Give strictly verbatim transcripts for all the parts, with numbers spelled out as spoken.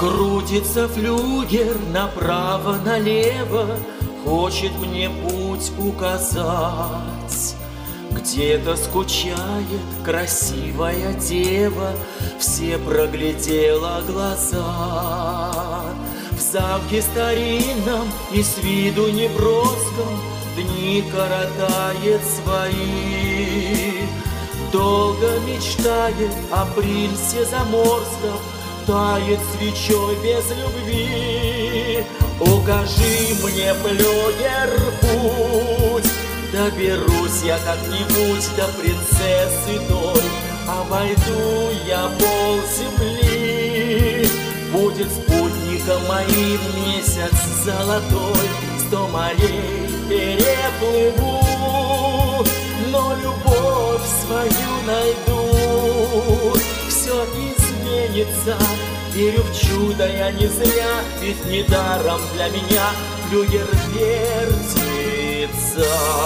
Крутится флюгер направо-налево, хочет мне путь указать. Где-то скучает красивая дева, все проглядела глаза. В замке старинном и с виду неброском дни коротает свои. Долго мечтает о принце заморском, тает свечой без любви. Укажи мне, флюгер, путь, доберусь я как-нибудь до принцессы той. Обойду я пол земли, будет спутником моим месяц золотой. Сто морей переплыву, но любовь свою найду. Все изменится, верю в чудо я не зря, ведь недаром для меня флюгер вертится.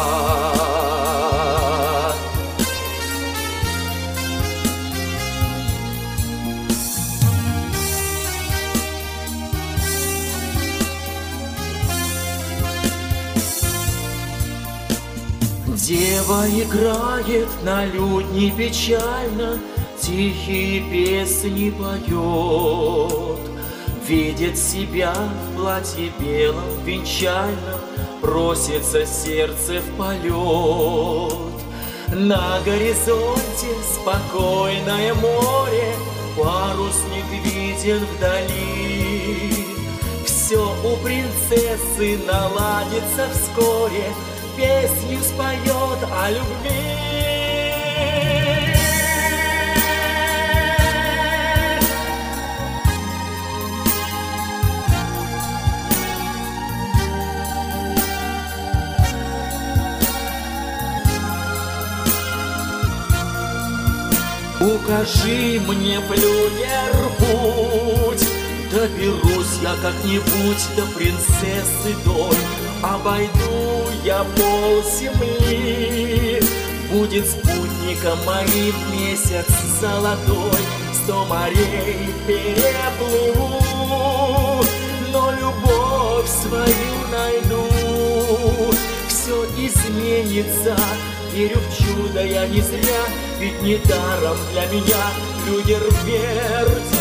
Дева играет на лютне печально, тихие песни поет. Видит себя в платье белом венчальном, просится сердце в полет. На горизонте спокойное море, парусник виден вдали. Все у принцессы наладится вскоре, песню споет о любви. Укажи мне, флюгер, путь, доберусь я как-нибудь до принцессы той. Обойду я пол земли, будет спутником моим месяц золотой. Сто морей переплыву, но любовь свою найду. Все изменится, верю в чудо я не зря, ведь недаром для меня флюгер вертится.